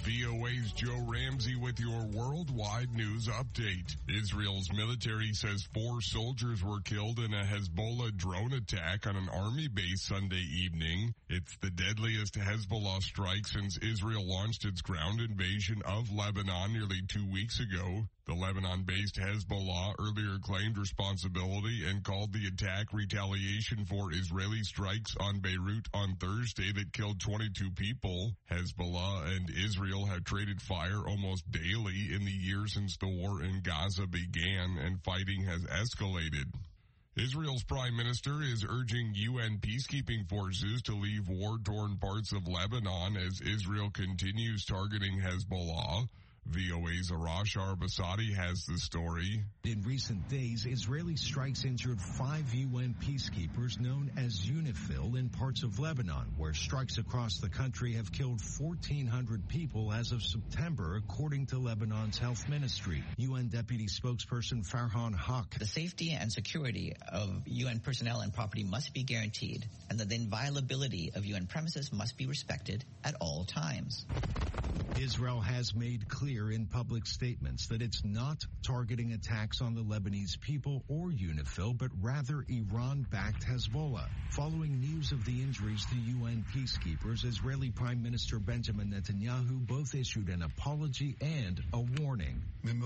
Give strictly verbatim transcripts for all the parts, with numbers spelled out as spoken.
V O A's Joe Ramsey with your worldwide news update. Israel's military says four soldiers were killed in a Hezbollah drone attack on an army base Sunday evening. It's the deadliest Hezbollah strike since Israel launched its ground invasion of Lebanon nearly two weeks ago. The Lebanon-based Hezbollah earlier claimed responsibility and called the attack retaliation for Israeli strikes on Beirut on Thursday that killed twenty-two people. Hezbollah and Israel have traded fire almost daily in the year since the war in Gaza began, and fighting has escalated. Israel's prime minister is urging U N peacekeeping forces to leave war-torn parts of Lebanon as Israel continues targeting Hezbollah. V O A's Arash Arbasadi has the story. In recent days, Israeli strikes injured five U N peacekeepers known as UNIFIL in parts of Lebanon, where strikes across the country have killed fourteen hundred people as of September, according to Lebanon's health ministry. U N Deputy Spokesperson Farhan Haq. The safety and security of U N personnel and property must be guaranteed, and that the inviolability of U N premises must be respected at all times. Israel has made clear in public statements that it's not targeting attacks on the Lebanese people or UNIFIL, but rather Iran-backed Hezbollah. Following news of the injuries to U N peacekeepers, Israeli Prime Minister Benjamin Netanyahu both issued an apology and a warning.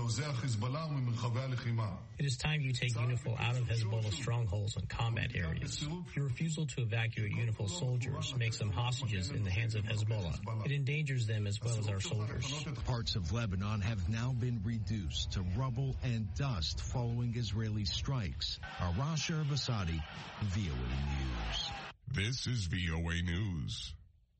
It is time you take UNIFIL out of Hezbollah strongholds and combat areas. Your refusal to evacuate UNIFIL soldiers makes them hostages in the hands of Hezbollah. It endangers them as well as our soldiers. Parts of Lebanon have now been reduced to rubble and dust following Israeli strikes. Arash Arbasadi, V O A News. This is V O A News.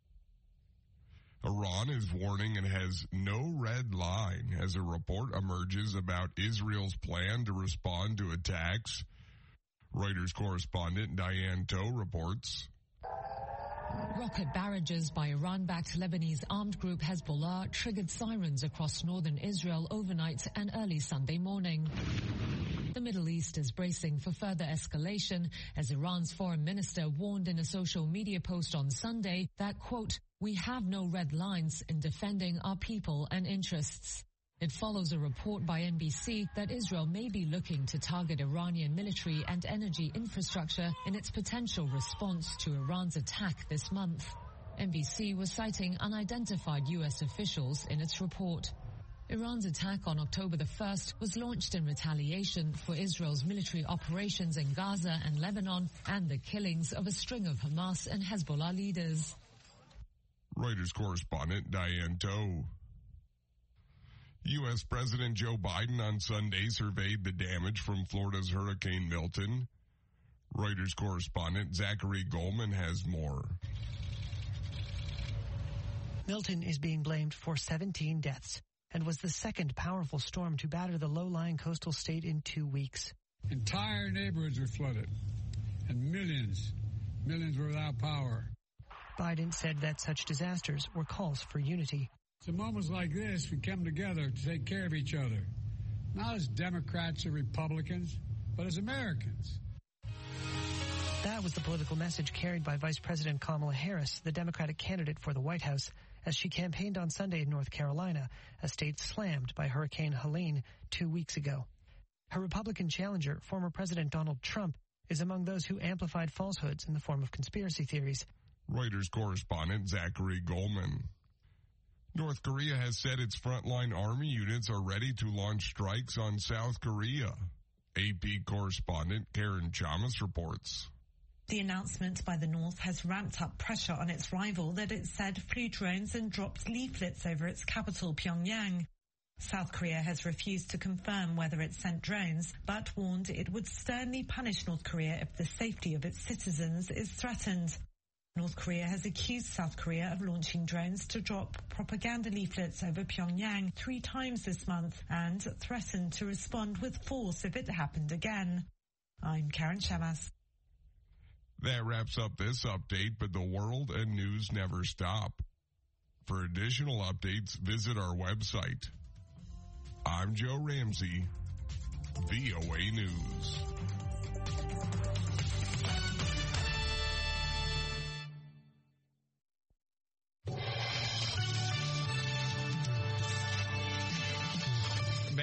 Iran is warning it has no red line as a report emerges about Israel's plan to respond to attacks. Reuters correspondent Diane Toe reports. Rocket barrages by Iran-backed Lebanese armed group Hezbollah triggered sirens across northern Israel overnight and early Sunday morning. The Middle East is bracing for further escalation as Iran's foreign minister warned in a social media post on Sunday that, quote, "We have no red lines in defending our people and interests." It follows a report by N B C that Israel may be looking to target Iranian military and energy infrastructure in its potential response to Iran's attack this month. N B C was citing unidentified U S officials in its report. Iran's attack on October the first was launched in retaliation for Israel's military operations in Gaza and Lebanon and the killings of a string of Hamas and Hezbollah leaders. Reuters correspondent Diane Toe. U S President Joe Biden on Sunday surveyed the damage from Florida's Hurricane Milton. Reuters correspondent Zachary Goldman has more. Milton is being blamed for seventeen deaths and was the second powerful storm to batter the low-lying coastal state in two weeks. Entire neighborhoods were flooded, and millions, millions were without power. Biden said that such disasters were calls for unity. It's in moments like this we come together to take care of each other, not as Democrats or Republicans, but as Americans. That was the political message carried by Vice President Kamala Harris, the Democratic candidate for the White House, as she campaigned on Sunday in North Carolina, a state slammed by Hurricane Helene two weeks ago. Her Republican challenger, former President Donald Trump, is among those who amplified falsehoods in the form of conspiracy theories. Reuters correspondent Zachary Goldman. North Korea has said its frontline army units are ready to launch strikes on South Korea. A P correspondent Karen Chamas reports. The announcement by the North has ramped up pressure on its rival that it said flew drones and dropped leaflets over its capital, Pyongyang. South Korea has refused to confirm whether it sent drones, but warned it would sternly punish North Korea if the safety of its citizens is threatened. North Korea has accused South Korea of launching drones to drop propaganda leaflets over Pyongyang three times this month and threatened to respond with force if it happened again. I'm Karen Chamas. That wraps up this update, but the world and news never stop. For additional updates, visit our website. I'm Joe Ramsey, V O A News.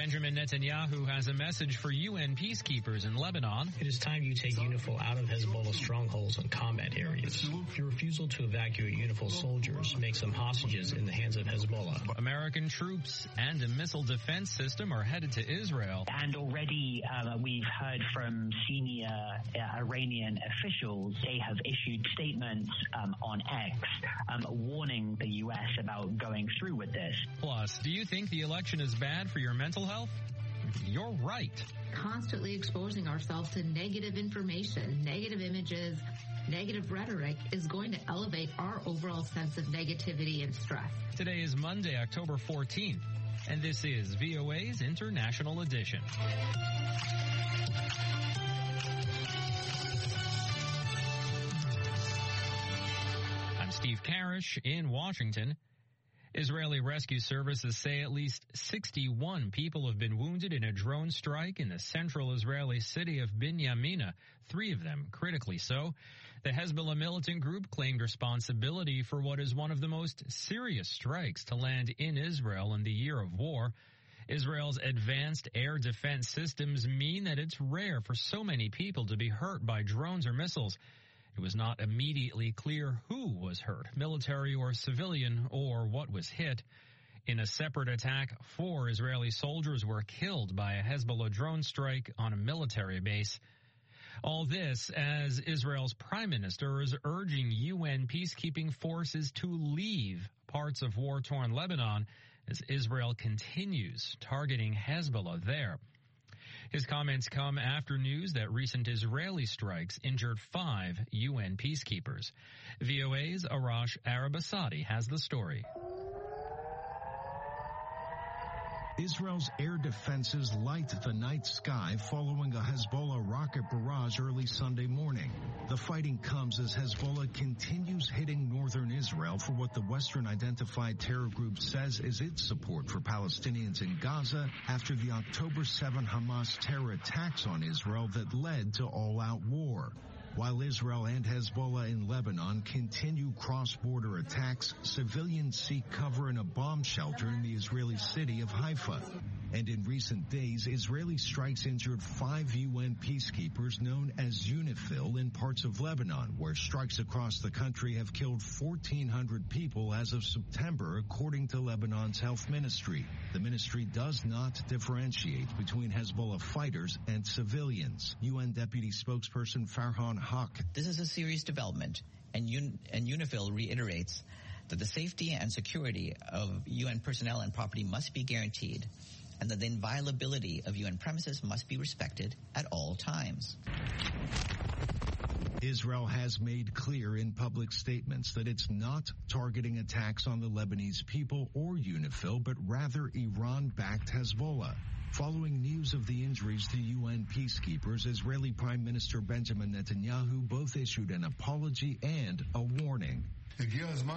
Benjamin Netanyahu has a message for U N peacekeepers in Lebanon. It is time you take UNIFIL out of Hezbollah strongholds and combat areas. Your refusal to evacuate UNIFIL soldiers makes them hostages in the hands of Hezbollah. American troops and a missile defense system are headed to Israel. And already uh, we've heard from senior uh, Iranian officials. They have issued statements um, on X um, warning the U S about going through with this. Plus, do you think the election is bad for your mental health? You're right. Constantly exposing ourselves to negative information, negative images, negative rhetoric is going to elevate our overall sense of negativity and stress. Today is Monday, October fourteenth, and this is V O A's International Edition. I'm Steve Karish in Washington. Israeli rescue services say at least sixty-one people have been wounded in a drone strike in the central Israeli city of Binyamina, three of them critically so. The Hezbollah militant group claimed responsibility for what is one of the most serious strikes to land in Israel in the year of war. Israel's advanced air defense systems mean that it's rare for so many people to be hurt by drones or missiles. It was not immediately clear who was hurt, military or civilian, or what was hit. In a separate attack, four Israeli soldiers were killed by a Hezbollah drone strike on a military base. All this as Israel's prime minister is urging U N peacekeeping forces to leave parts of war-torn Lebanon as Israel continues targeting Hezbollah there. His comments come after news that recent Israeli strikes injured five U N peacekeepers. V O A's Arash Arabasadi has the story. Israel's air defenses light the night sky following a Hezbollah rocket barrage early Sunday morning. The fighting comes as Hezbollah continues hitting northern Israel for what the Western-identified terror group says is its support for Palestinians in Gaza after the October seventh Hamas terror attacks on Israel that led to all-out war. While Israel and Hezbollah in Lebanon continue cross-border attacks, civilians seek cover in a bomb shelter in the Israeli city of Haifa. And in recent days, Israeli strikes injured five U N peacekeepers known as UNIFIL in parts of Lebanon, where strikes across the country have killed fourteen hundred people as of September, according to Lebanon's health ministry. The ministry does not differentiate between Hezbollah fighters and civilians. U N Deputy Spokesperson Farhan Haq. This is a serious development, and, Un- and UNIFIL reiterates that the safety and security of U N personnel and property must be guaranteed, and that the inviolability of U N premises must be respected at all times. Israel has made clear in public statements that it's not targeting attacks on the Lebanese people or UNIFIL, but rather Iran-backed Hezbollah. Following news of the injuries to U N peacekeepers, Israeli Prime Minister Benjamin Netanyahu both issued an apology and a warning. It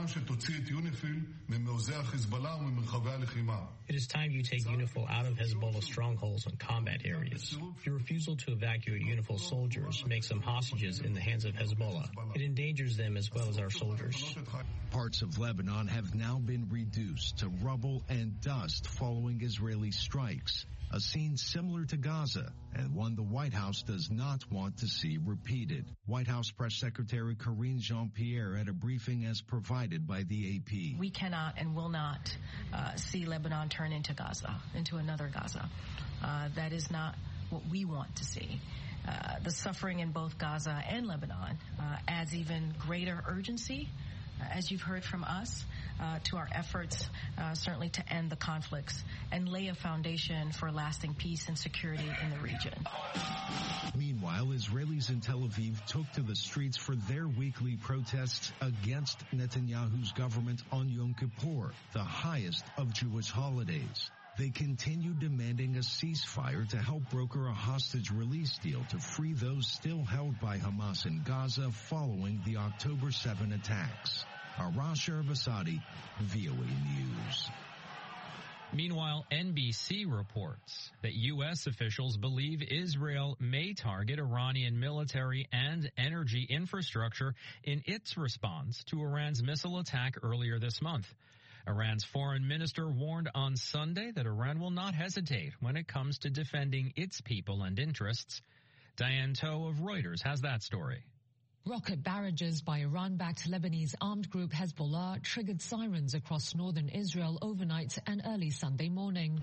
is time you take UNIFIL out of Hezbollah strongholds and combat areas. Your refusal to evacuate UNIFIL soldiers makes them hostages in the hands of Hezbollah. It endangers them as well as our soldiers. Parts of Lebanon have now been reduced to rubble and dust following Israeli strikes, a scene similar to Gaza and one the White House does not want to see repeated. White House Press Secretary Karine Jean-Pierre at a briefing as provided by the A P. We cannot and will not uh, see Lebanon turn into Gaza, into another Gaza. Uh, that is not what we want to see. Uh, the suffering in both Gaza and Lebanon uh, adds even greater urgency, uh, as you've heard from us, uh, to our efforts uh, certainly to end the conflicts and lay a foundation for lasting peace and security in the region. Meanwhile, Israelis in Tel Aviv took to the streets for their weekly protests against Netanyahu's government on Yom Kippur, the highest of Jewish holidays. They continued demanding a ceasefire to help broker a hostage release deal to free those still held by Hamas in Gaza following the October seventh attacks. Arash Arabasadi, V O A News. Meanwhile, N B C reports that U S officials believe Israel may target Iranian military and energy infrastructure in its response to Iran's missile attack earlier this month. Iran's foreign minister warned on Sunday that Iran will not hesitate when it comes to defending its people and interests. Diane Toe of Reuters has that story. Rocket barrages by Iran-backed Lebanese armed group Hezbollah triggered sirens across northern Israel overnight and early Sunday morning.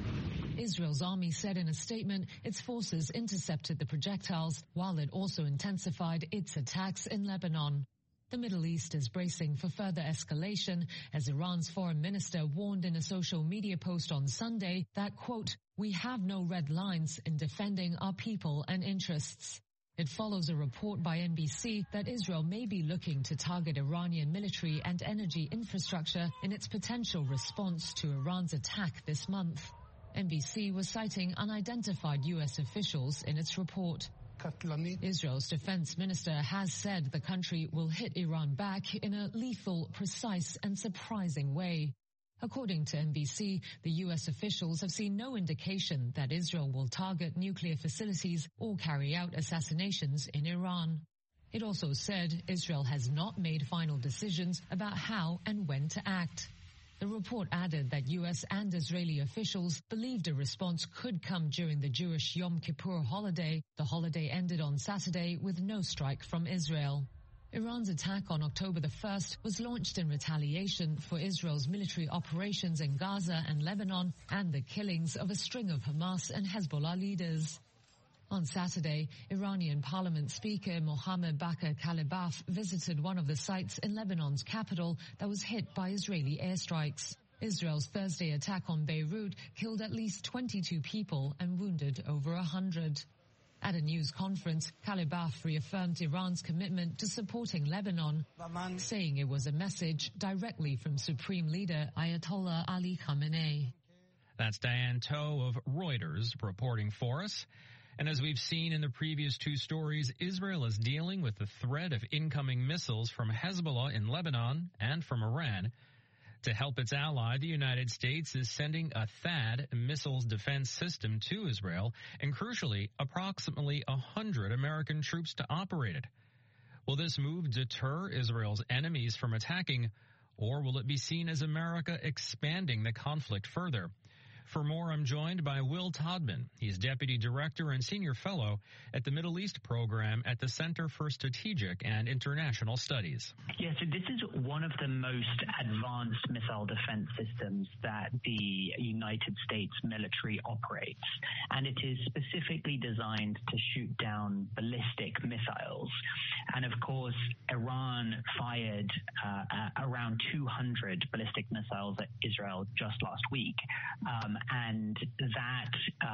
Israel's army said in a statement its forces intercepted the projectiles, while it also intensified its attacks in Lebanon. The Middle East is bracing for further escalation as Iran's foreign minister warned in a social media post on Sunday that, quote, "We have no red lines in defending our people and interests." It follows a report by N B C that Israel may be looking to target Iranian military and energy infrastructure in its potential response to Iran's attack this month. N B C was citing unidentified U S officials in its report. Israel's defense minister has said the country will hit Iran back in a lethal, precise and surprising way. According to N B C, the U S officials have seen no indication that Israel will target nuclear facilities or carry out assassinations in Iran. It also said Israel has not made final decisions about how and when to act. The report added that U S and Israeli officials believed a response could come during the Jewish Yom Kippur holiday. The holiday ended on Saturday with no strike from Israel. Iran's attack on October the first was launched in retaliation for Israel's military operations in Gaza and Lebanon and the killings of a string of Hamas and Hezbollah leaders. On Saturday, Iranian Parliament Speaker Mohammad Bakr Kalibaf visited one of the sites in Lebanon's capital that was hit by Israeli airstrikes. Israel's Thursday attack on Beirut killed at least twenty-two people and wounded over one hundred. At a news conference, Kalibaf reaffirmed Iran's commitment to supporting Lebanon, saying it was a message directly from Supreme Leader Ayatollah Ali Khamenei. That's Diane Toe of Reuters reporting for us. And as we've seen in the previous two stories, Israel is dealing with the threat of incoming missiles from Hezbollah in Lebanon and from Iran. To help its ally, the United States is sending a THAAD missiles defense system to Israel, and crucially, approximately one hundred American troops to operate it. Will this move deter Israel's enemies from attacking, or will it be seen as America expanding the conflict further? For more, I'm joined by Will Todman. He's Deputy Director and Senior Fellow at the Middle East Program at the Center for Strategic and International Studies. Yeah, so this is one of the most advanced missile defense systems that the United States military operates, and it is specifically designed to shoot down ballistic missiles. And of course, Iran fired uh, uh, around two hundred ballistic missiles at Israel just last week. Um, and that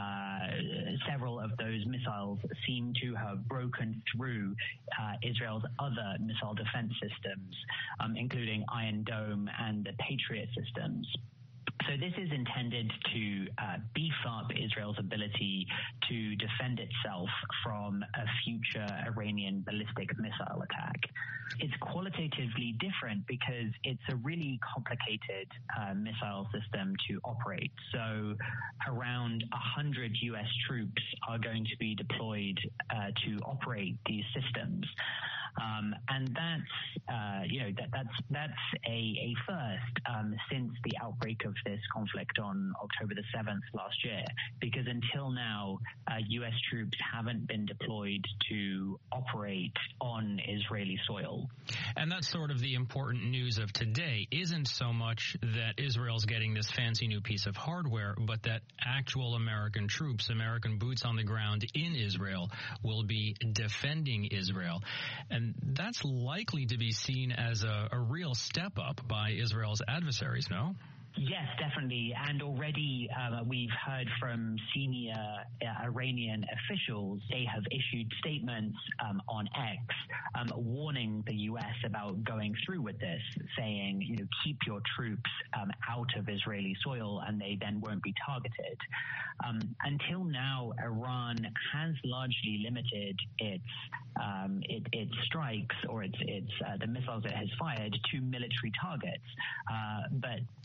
uh, several of those missiles seem to have broken through uh, Israel's other missile defense systems, um, including Iron Dome and the Patriot systems. So this is intended to uh, beef up Israel's ability to defend itself from a future Iranian ballistic missile attack. It's qualitatively different because it's a really complicated uh, missile system to operate. So around one hundred U S troops are going to be deployed uh, to operate these systems. Um, and that's, uh, you know, that, that's that's a, a first um, since the outbreak of this conflict on October the seventh last year, because until now, uh, U S troops haven't been deployed to operate on Israeli soil. And that's sort of the important news of today, isn't so much that Israel's getting this fancy new piece of hardware, but that actual American troops, American boots on the ground in Israel, will be defending Israel. And And that's likely to be seen as a, a real step up by Israel's adversaries, no? Yes, definitely. And already uh, we've heard from senior uh, Iranian officials. They have issued statements um, on X um, warning the U S about going through with this, saying, you know, keep your troops um, out of Israeli soil and they then won't be targeted. Um, until now, Iran has largely limited its um, it, its strikes or its its uh, the missiles it has fired to military targets, uh, but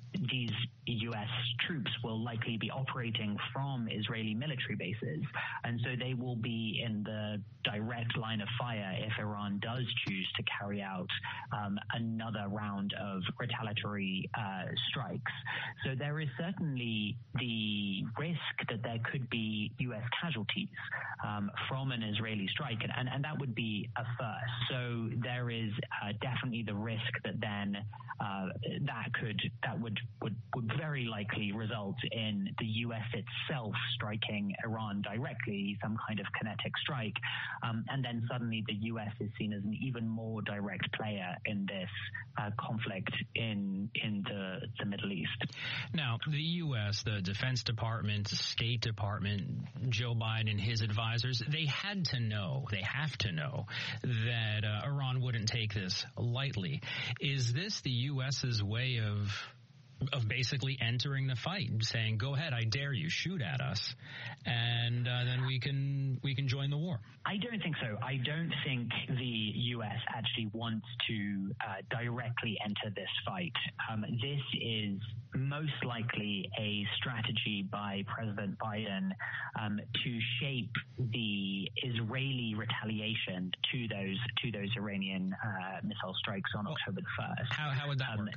these U S troops will likely be operating from Israeli military bases, and so they will be in the direct line of fire if Iran does choose to carry out um, another round of retaliatory uh, strikes. So there is certainly the risk that there could be U S casualties um, from an Israeli strike, and, and, and that would be a first. So there is uh, definitely the risk that then uh, that could that would, would would very likely result in the U S itself striking Iran directly, some kind of kinetic strike, um, and then suddenly the U S is seen as an even more direct player in this uh, conflict in in the, the Middle East. Now, the U S, the Defense Department, State Department, Joe Biden and his advisors, they had to know, they have to know that uh, Iran wouldn't take this lightly. Is this the U S's way of of basically entering the fight, saying, go ahead, I dare you, shoot at us, and uh, then we can we can join the war? I don't think so. I don't think the U S actually wants to uh, directly enter this fight. Um, this is most likely a strategy by President Biden um, to shape the Israeli retaliation to those to those Iranian uh, missile strikes on well, October the first. How, how would that um, work?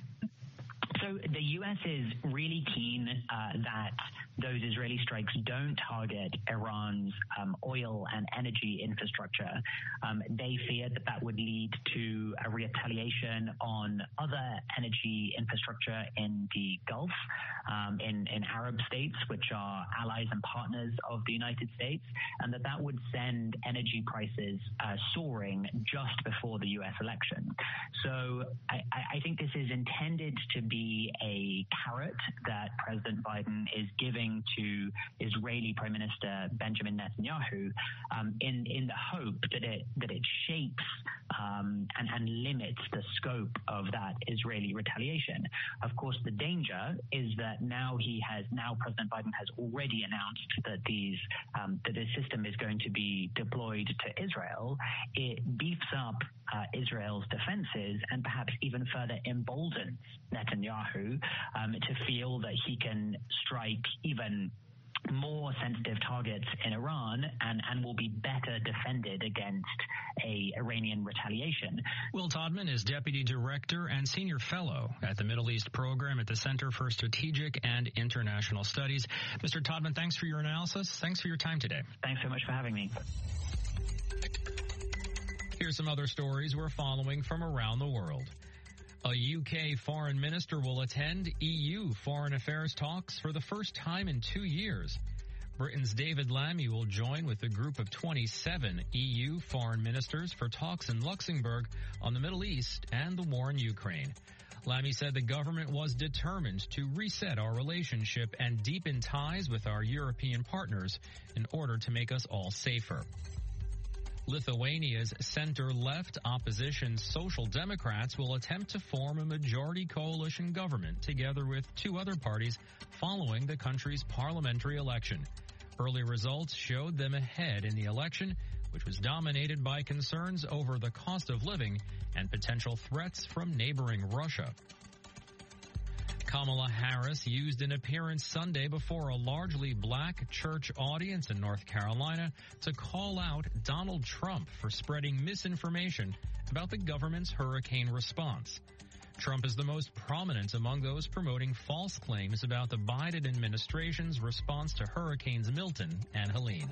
So the U S is really keen uh, that those Israeli strikes don't target Iran's um, oil and energy infrastructure. Um, they fear that that would lead to a retaliation on other energy infrastructure in the Gulf, um, in, in Arab states, which are allies and partners of the United States, and that that would send energy prices uh, soaring just before the U S election. So I, I think this is intended to be a carrot that President Biden is giving to Israeli Prime Minister Benjamin Netanyahu um, in in the hope that it that it shapes um, and, and limits the scope of that Israeli retaliation. Of course, the danger is that now he has now President Biden has already announced that these um, that this system is going to be deployed to Israel. It beefs up uh, Israel's defenses and perhaps even further emboldens Netanyahu um, to feel that he can strike even more sensitive targets in Iran and, and will be better defended against a Iranian retaliation. Will Todman is Deputy Director and Senior Fellow at the Middle East Program at the Center for Strategic and International Studies. Mister Todman, thanks for your analysis. Thanks for your time today. Thanks so much for having me. Here's some other stories we're following from around the world. A U K foreign minister will attend E U foreign affairs talks for the first time in two years. Britain's David Lammy will join with a group of twenty-seven E U foreign ministers for talks in Luxembourg on the Middle East and the war in Ukraine. Lammy said the government was determined to reset our relationship and deepen ties with our European partners in order to make us all safer. Lithuania's center-left opposition Social Democrats will attempt to form a majority coalition government together with two other parties following the country's parliamentary election. Early results showed them ahead in the election, which was dominated by concerns over the cost of living and potential threats from neighboring Russia. Kamala Harris used an appearance Sunday before a largely black church audience in North Carolina to call out Donald Trump for spreading misinformation about the government's hurricane response. Trump is the most prominent among those promoting false claims about the Biden administration's response to Hurricanes Milton and Helene.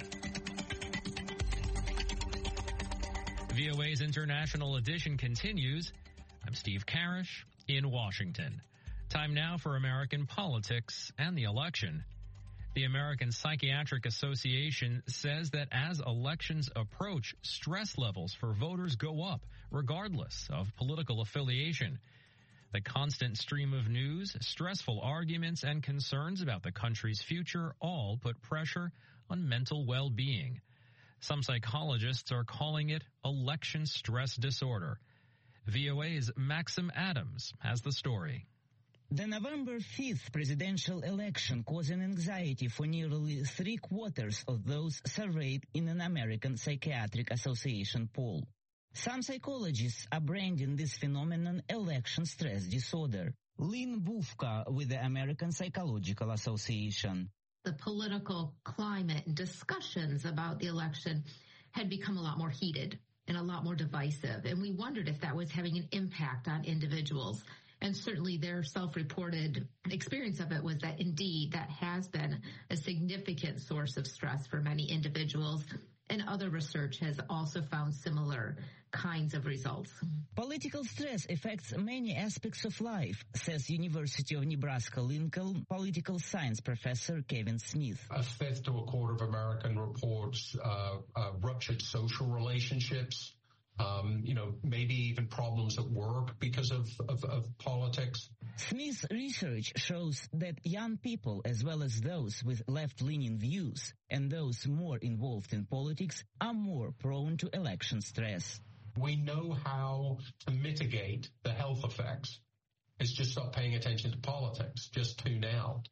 V O A's International Edition continues. I'm Steve Karish in Washington. Time now for American politics and the election. The American Psychiatric Association says that as elections approach, stress levels for voters go up, regardless of political affiliation. The constant stream of news, stressful arguments, and concerns about the country's future all put pressure on mental well-being. Some psychologists are calling it election stress disorder. V O A's Maxim Adams has the story. The November fifth presidential election caused anxiety for nearly three quarters of those surveyed in an American Psychiatric Association poll. Some psychologists are branding this phenomenon election stress disorder. Lynn Bufka with the American Psychological Association. The political climate and discussions about the election had become a lot more heated and a lot more divisive. And we wondered if that was having an impact on individuals. And certainly their self-reported experience of it was that indeed that has been a significant source of stress for many individuals. And other research has also found similar kinds of results. Political stress affects many aspects of life, says University of Nebraska-Lincoln political science professor Kevin Smith. A fifth to a quarter of American reports uh, uh, ruptured social relationships, um, you know, maybe even problems at work because of, of, of politics. Smith's research shows that young people, as well as those with left-leaning views and those more involved in politics, are more prone to election stress. We know how to mitigate the health effects. It's just stop paying attention to politics, just tune out.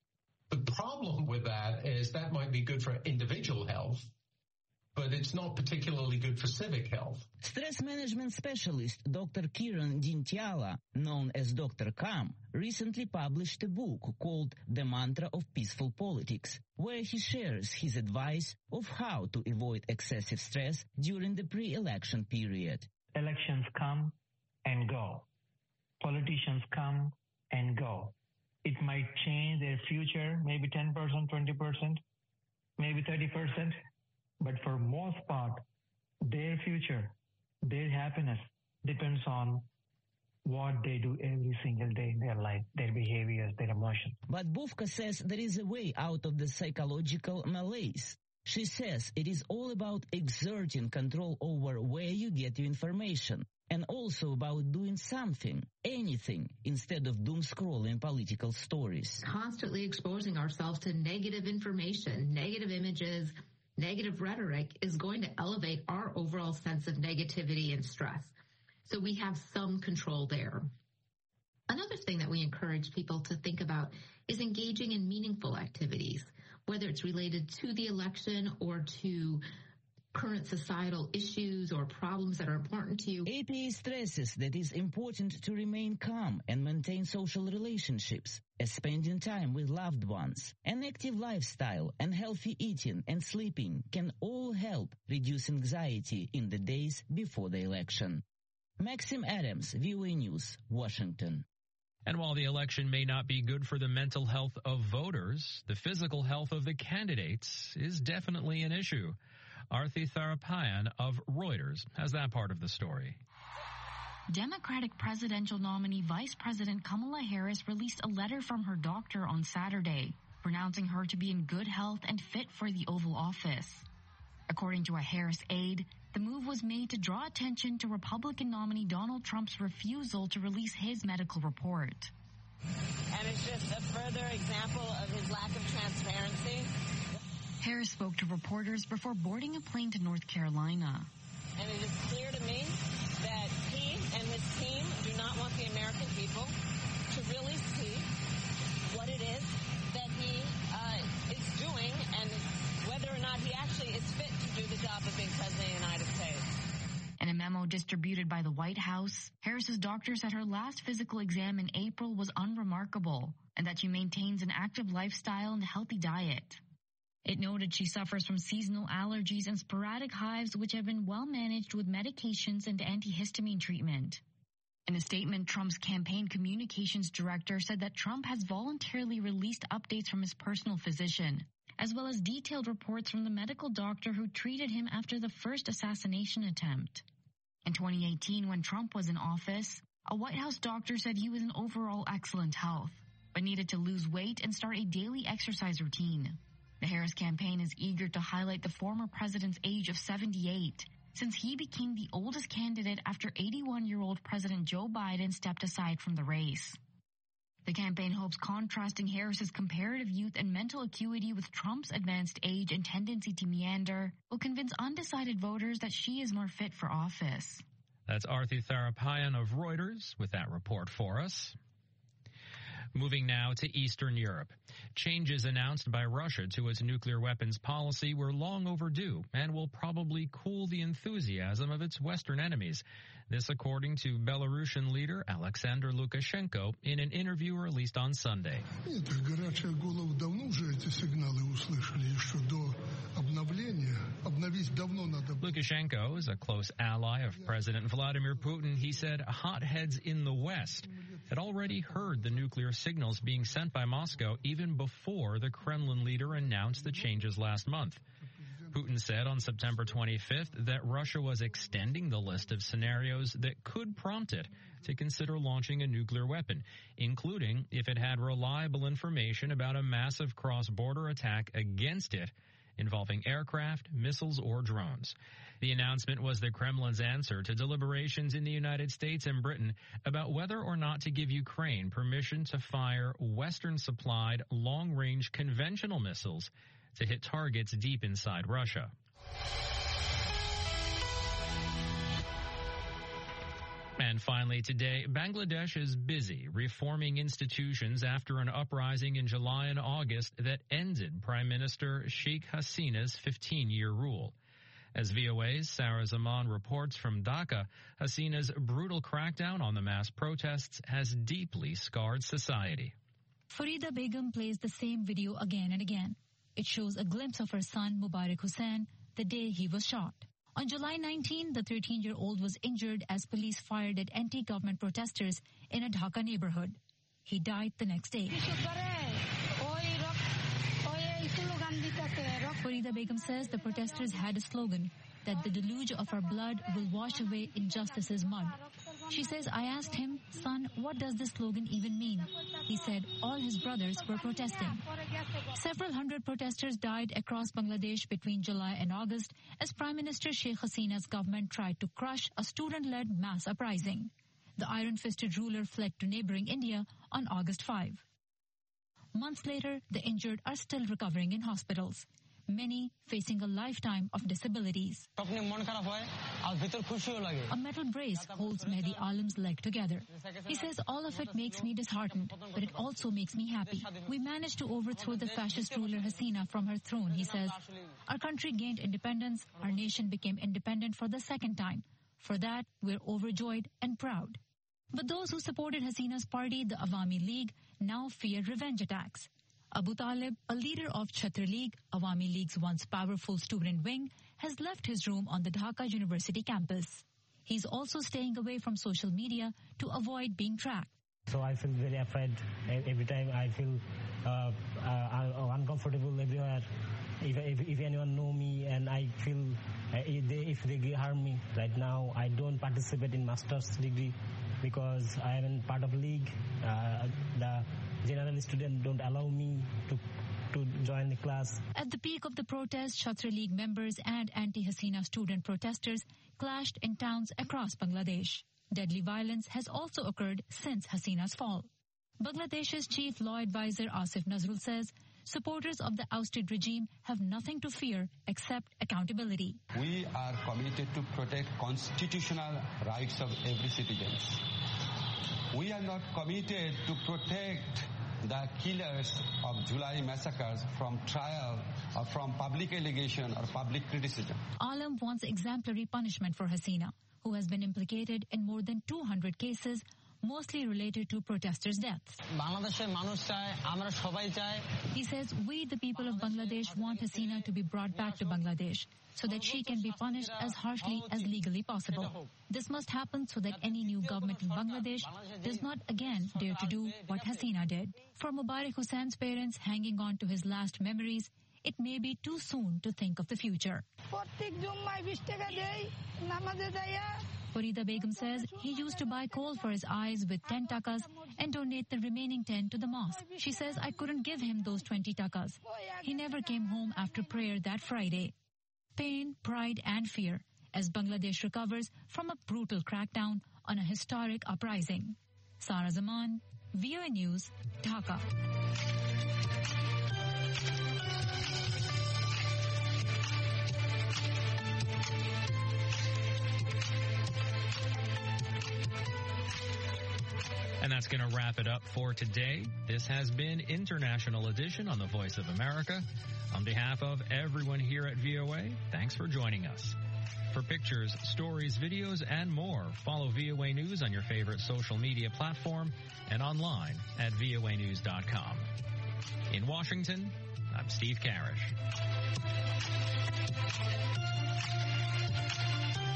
The problem with that is that might be good for individual health, but it's not particularly good for civic health. Stress management specialist Doctor Kiran Dintyala, known as Doctor Calm, recently published a book called The Mantra of Peaceful Politics, where he shares his advice of how to avoid excessive stress during the pre-election period. Elections come and go. Politicians come and go. It might change their future, maybe ten percent, twenty percent, maybe thirty percent. But for most part, their future, their happiness depends on what they do every single day in their life, their behaviors, their emotions. But Bufka says there is a way out of the psychological malaise. She says it is all about exerting control over where you get your information, and also about doing something, anything, instead of doom scrolling political stories. Constantly exposing ourselves to negative information, negative images, negative rhetoric is going to elevate our overall sense of negativity and stress. So we have some control there. Another thing that we encourage people to think about is engaging in meaningful activities, whether it's related to the election or to current societal issues or problems that are important to you. A P A stresses that it is important to remain calm and maintain social relationships, as spending time with loved ones. An active lifestyle and healthy eating and sleeping can all help reduce anxiety in the days before the election. Maxim Adams, V O A News, Washington. And while the election may not be good for the mental health of voters, the physical health of the candidates is definitely an issue. Arthi Tharapayan of Reuters has that part of the story. Democratic presidential nominee Vice President Kamala Harris released a letter from her doctor on Saturday, pronouncing her to be in good health and fit for the Oval Office. According to a Harris aide, the move was made to draw attention to Republican nominee Donald Trump's refusal to release his medical report. And it's just a further example of his lack of transparency. Harris spoke to reporters before boarding a plane to North Carolina. And it is clear to me that he and his team do not want the American people to really see what it is that he uh, is doing and whether or not he actually is fit to do the job of being president of the United States. In a memo distributed by the White House, Harris's doctor said her last physical exam in April was unremarkable and that she maintains an active lifestyle and a healthy diet. It noted she suffers from seasonal allergies and sporadic hives, which have been well managed with medications and antihistamine treatment. In a statement, Trump's campaign communications director said that Trump has voluntarily released updates from his personal physician, as well as detailed reports from the medical doctor who treated him after the first assassination attempt. In twenty eighteen, when Trump was in office, a White House doctor said he was in overall excellent health, but needed to lose weight and start a daily exercise routine. The Harris campaign is eager to highlight the former president's age of seventy-eight, since he became the oldest candidate after eighty-one-year-old President Joe Biden stepped aside from the race. The campaign hopes contrasting Harris's comparative youth and mental acuity with Trump's advanced age and tendency to meander will convince undecided voters that she is more fit for office. That's Arthi Tharapayan of Reuters with that report for us. Moving now to Eastern Europe. Changes announced by Russia to its nuclear weapons policy were long overdue and will probably cool the enthusiasm of its Western enemies. This according to Belarusian leader Alexander Lukashenko in an interview released on Sunday. Lukashenko is a close ally of President Vladimir Putin. He said hotheads in the West had already heard the nuclear signals being sent by Moscow even before the Kremlin leader announced the changes last month. Putin said on September twenty-fifth that Russia was extending the list of scenarios that could prompt it to consider launching a nuclear weapon, including if it had reliable information about a massive cross-border attack against it involving aircraft, missiles, or drones. The announcement was the Kremlin's answer to deliberations in the United States and Britain about whether or not to give Ukraine permission to fire Western-supplied long-range conventional missiles to hit targets deep inside Russia. And finally today, Bangladesh is busy reforming institutions after an uprising in July and August that ended Prime Minister Sheikh Hasina's fifteen-year rule. As V O A's Sarah Zaman reports from Dhaka, Hasina's brutal crackdown on the mass protests has deeply scarred society. Farida Begum plays the same video again and again. It shows a glimpse of her son, Mubarak Hussain, the day he was shot. On July nineteenth, the thirteen-year-old was injured as police fired at anti-government protesters in a Dhaka neighborhood. He died the next day. Farida Begum says the protesters had a slogan that the deluge of our blood will wash away injustice's mud. She says, I asked him, son, what does this slogan even mean? He said all his brothers were protesting. Several hundred protesters died across Bangladesh between July and August as Prime Minister Sheikh Hasina's government tried to crush a student-led mass uprising. The iron-fisted ruler fled to neighboring India on August fifth. Months later, the injured are still recovering in hospitals, many facing a lifetime of disabilities. A metal brace holds Mehdi Alam's leg together. He says, all of it makes me disheartened, but it also makes me happy. We managed to overthrow the fascist ruler Hasina from her throne, he says. Our country gained independence. Our nation became independent for the second time. For that, we're overjoyed and proud. But those who supported Hasina's party, the Awami League, now fear revenge attacks. Abu Talib, a leader of Chhatra League, Awami League's once powerful student wing, has left his room on the Dhaka University campus. He's also staying away from social media to avoid being tracked. So I feel very afraid every time. I feel uh, uh, uncomfortable everywhere. If, if, if anyone know me and I feel uh, if, they, if they harm me right now, I don't participate in master's degree because I am part of league. Uh, the general students don't allow me to to join the class. At the peak of the protest, Chhatra League members and anti-Hasina student protesters clashed in towns across Bangladesh. Deadly violence has also occurred since Hasina's fall. Bangladesh's chief law advisor Asif Nazrul says supporters of the ousted regime have nothing to fear except accountability. We are committed to protect constitutional rights of every citizen. We are not committed to protect the killers of July massacres from trial or from public allegation or public criticism. Alam wants exemplary punishment for Hasina, who has been implicated in more than two hundred cases, mostly related to protesters' deaths. He says, we, the people of Bangladesh, want Hasina to be brought back to Bangladesh so that she can be punished as harshly as legally possible. This must happen so that any new government in Bangladesh does not again dare to do what Hasina did. For Mubarak Hussain's parents hanging on to his last memories, it may be too soon to think of the future. Farida Begum says he used to buy coal for his eyes with ten takas and donate the remaining ten to the mosque. She says, I couldn't give him those twenty takas. He never came home after prayer that Friday. Pain, pride and fear as Bangladesh recovers from a brutal crackdown on a historic uprising. Sarah Zaman, V O A News, Dhaka. And that's going to wrap it up for today. This has been International Edition on the Voice of America. On behalf of everyone here at V O A, thanks for joining us. For pictures, stories, videos, and more, follow V O A News on your favorite social media platform and online at V O A news dot com. In Washington, I'm Steve Karish.